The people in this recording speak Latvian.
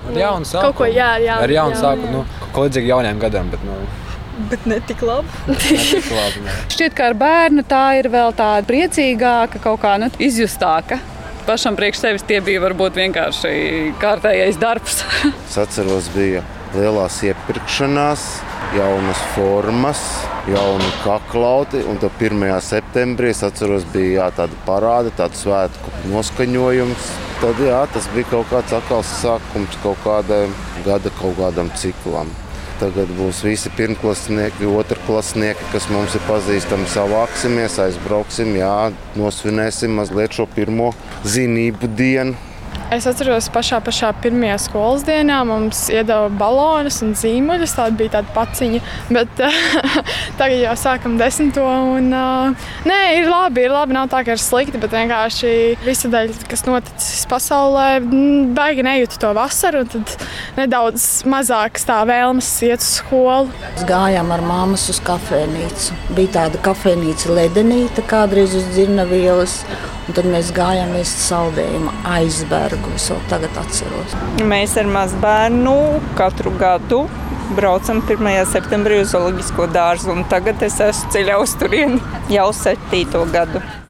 Ar jaunu sākumu. Kaut ko, jā. Ar jaunu sākumu, ko līdzīgi jauniem gadiem, Bet ne tik labi. tik labi. Ne. Šķiet, ka ar bērnu tā ir vēl tāda priecīgāka, kaut kā izjustāka. Pašam priekš sevis tie bija varbūt vienkārši kārtējais darbs. Es atceros, bija lielās iepirkšanās, jaunas formas, jauni kaklauti. Un tad 1. septembrī, es atceros, bija tāda parāda, tāds svētku noskaņojums. Tad tas bija kaut kāds atkal sākums kaut kādam ciklam. Tagad būs visi pirmklasnieki, otrklasnieki, kas mums ir pazīstami, savāksimies, aizbrauksim, nosvinēsim mazliet šo pirmo zinību dienu. Es atceros, pašā pirmajā skolas dienā mums iedeva balonus un zīmuļus. Tāda bija tāda paciņa, bet tagad jau sākam 10. Nē, ir labi, nav tā, ka ir slikti, bet vienkārši visa daļa, kas noticis pasaulē, baigi nejūtu to vasaru, un tad nedaudz mazāks tā vēlmes iet uz skolu. Gājām ar mammas uz kafejnīcu. Bija tāda kafejnīca Ledenīta kādreiz uz Dzirnavielas, un tad mēs gājām ēst saldējumu Aizbergu. Es vēl tagad atceros. Mēs ar mazbērnu katru gadu braucam 1. septembrī uz zooloģisko dārzu, un tagad es esmu ceļā uz turieni jau 7. gadu.